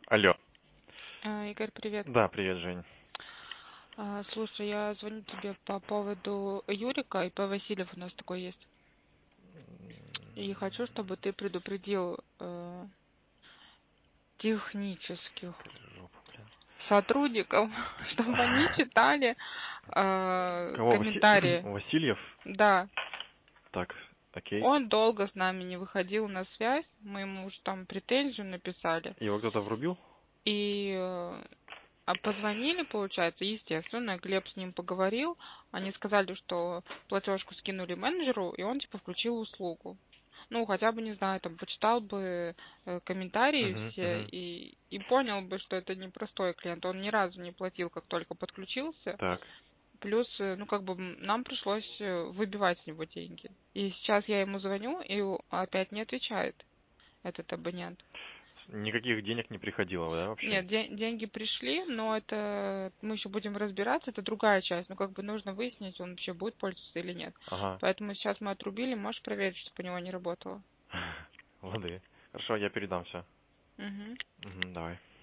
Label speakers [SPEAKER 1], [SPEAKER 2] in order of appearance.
[SPEAKER 1] Алло.
[SPEAKER 2] Игорь, привет.
[SPEAKER 1] Да, привет, Жень.
[SPEAKER 2] Слушай, я звоню тебе по поводу Юрика, и П. Васильев у нас такой есть. И хочу, чтобы ты предупредил технических
[SPEAKER 1] Жопа, блин.
[SPEAKER 2] сотрудников, чтобы они читали
[SPEAKER 1] Кого?
[SPEAKER 2] комментарии.
[SPEAKER 1] Васильев?
[SPEAKER 2] Да,
[SPEAKER 1] Так, окей.
[SPEAKER 2] он долго с нами не выходил на связь, мы ему уже там претензию написали.
[SPEAKER 1] Его кто-то врубил?
[SPEAKER 2] И позвонили, получается, естественно, Глеб с ним поговорил. Они сказали, что платежку скинули менеджеру, и он типа включил услугу. Ну, хотя бы, не знаю, там, почитал бы комментарии
[SPEAKER 1] Угу,
[SPEAKER 2] все
[SPEAKER 1] угу.
[SPEAKER 2] и понял бы, что это не простой клиент. Он ни разу не платил, как только подключился.
[SPEAKER 1] Так.
[SPEAKER 2] Плюс, ну, как бы нам пришлось выбивать с него деньги. И сейчас я ему звоню, и опять не отвечает этот абонент.
[SPEAKER 1] Никаких денег не приходило, да, вообще?
[SPEAKER 2] Нет, деньги пришли, но это мы еще будем разбираться, это другая часть. Ну, как бы нужно выяснить, он вообще будет пользоваться или нет.
[SPEAKER 1] Ага.
[SPEAKER 2] Поэтому сейчас мы отрубили, можешь проверить, чтобы у него не работало.
[SPEAKER 1] Лады. Хорошо, я передам все.
[SPEAKER 2] Угу.
[SPEAKER 1] Угу, давай.